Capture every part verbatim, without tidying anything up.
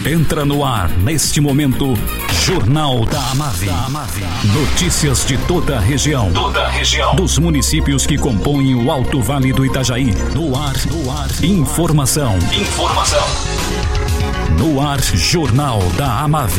Entra no ar, neste momento, Jornal da Amave. Notícias de toda a região. Toda a região. Dos municípios que compõem o Alto Vale do Itajaí. No ar, no ar. Informação. Informação. No ar, Jornal da Amave.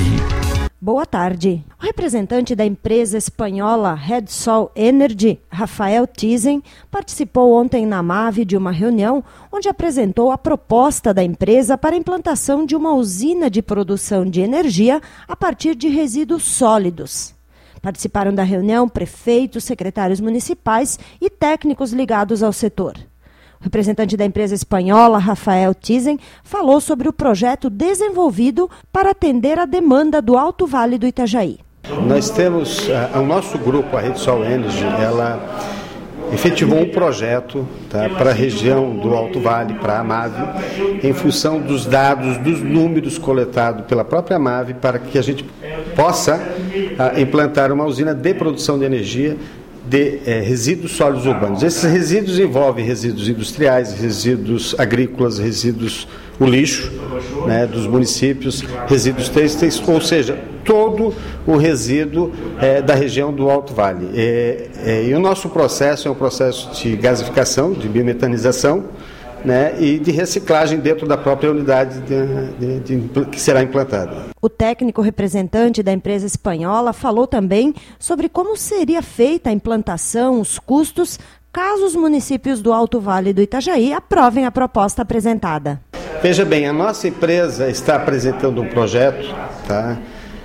Boa tarde. O representante da empresa espanhola Repsol Energy, Rafael Tizen, participou ontem na Amave de uma reunião onde apresentou a proposta da empresa para a implantação de uma usina de produção de energia a partir de resíduos sólidos. Participaram da reunião prefeitos, secretários municipais e técnicos ligados ao setor. O representante da empresa espanhola, Rafael Tizen, falou sobre o projeto desenvolvido para atender a demanda do Alto Vale do Itajaí. Nós temos, uh, o nosso grupo, a Repsol Energy, ela efetivou um projeto tá, para a região do Alto Vale, para a Amave, em função dos dados, dos números coletados pela própria Amave, para que a gente possa uh, implantar uma usina de produção de energia de é, resíduos sólidos urbanos. Esses resíduos envolvem resíduos industriais, resíduos agrícolas, resíduos, o lixo, né, dos municípios, resíduos têxteis, ou seja, todo o resíduo é, da região do Alto Vale. É, é, e o nosso processo é um processo de gasificação, de biometanização, né, e de reciclagem dentro da própria unidade de, de, de, que será implantada. O técnico representante da empresa espanhola falou também sobre como seria feita a implantação, os custos, caso os municípios do Alto Vale do Itajaí aprovem a proposta apresentada. Veja bem, a nossa empresa está apresentando um projeto, tá,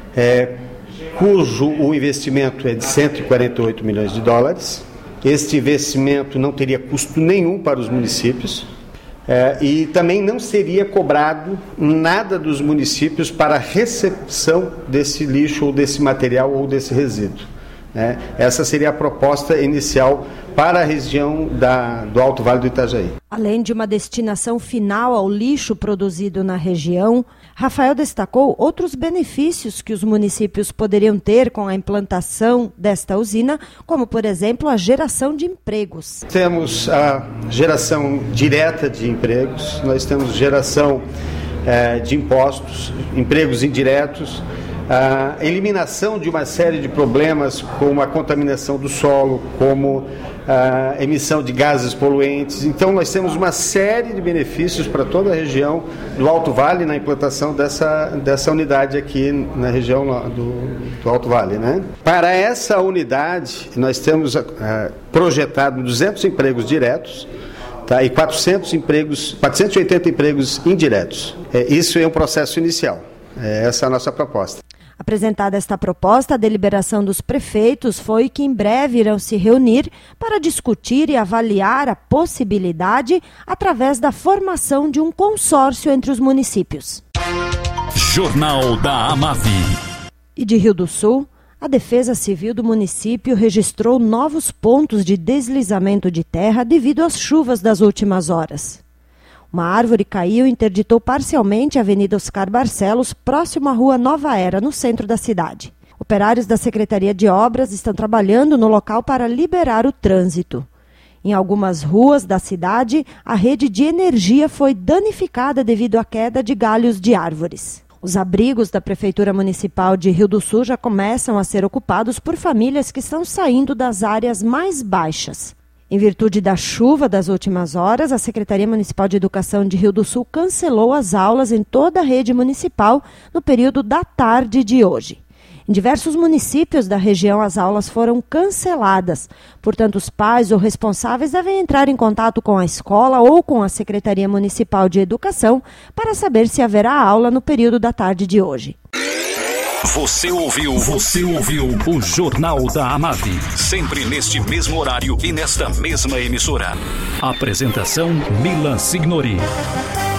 é, cujo o investimento é de cento e quarenta e oito milhões de dólares. Este investimento não teria custo nenhum para os municípios. É, e também não seria cobrado nada dos municípios para a recepção desse lixo ou desse material ou desse resíduo. Né? Essa seria a proposta inicial para a região da, do Alto Vale do Itajaí. Além de uma destinação final ao lixo produzido na região, Rafael destacou outros benefícios que os municípios poderiam ter com a implantação desta usina, como, por exemplo, a geração de empregos. Temos a geração direta de empregos, nós temos geração eh, de impostos, empregos indiretos, a eliminação de uma série de problemas como a contaminação do solo, como a emissão de gases poluentes. Então nós temos uma série de benefícios para toda a região do Alto Vale na implantação dessa, dessa unidade aqui na região do, do Alto Vale, né? Para essa unidade nós temos uh, projetado duzentos empregos diretos, tá, e quatrocentos empregos, quatrocentos e oitenta empregos indiretos. É, isso é um processo inicial. É, essa é a nossa proposta. Apresentada esta proposta, a deliberação dos prefeitos foi que em breve irão se reunir para discutir e avaliar a possibilidade através da formação de um consórcio entre os municípios. Jornal da Amave. E de Rio do Sul, a Defesa Civil do município registrou novos pontos de deslizamento de terra devido às chuvas das últimas horas. Uma árvore caiu e interditou parcialmente a Avenida Oscar Barcelos, próximo à Rua Nova Era, no centro da cidade. Operários da Secretaria de Obras estão trabalhando no local para liberar o trânsito. Em algumas ruas da cidade, a rede de energia foi danificada devido à queda de galhos de árvores. Os abrigos da Prefeitura Municipal de Rio do Sul já começam a ser ocupados por famílias que estão saindo das áreas mais baixas. Em virtude da chuva das últimas horas, a Secretaria Municipal de Educação de Rio do Sul cancelou as aulas em toda a rede municipal no período da tarde de hoje. Em diversos municípios da região, as aulas foram canceladas. Portanto, os pais ou responsáveis devem entrar em contato com a escola ou com a Secretaria Municipal de Educação para saber se haverá aula no período da tarde de hoje. Você ouviu, você ouviu o Jornal da Amave, sempre neste mesmo horário e nesta mesma emissora. Apresentação Milan Signori.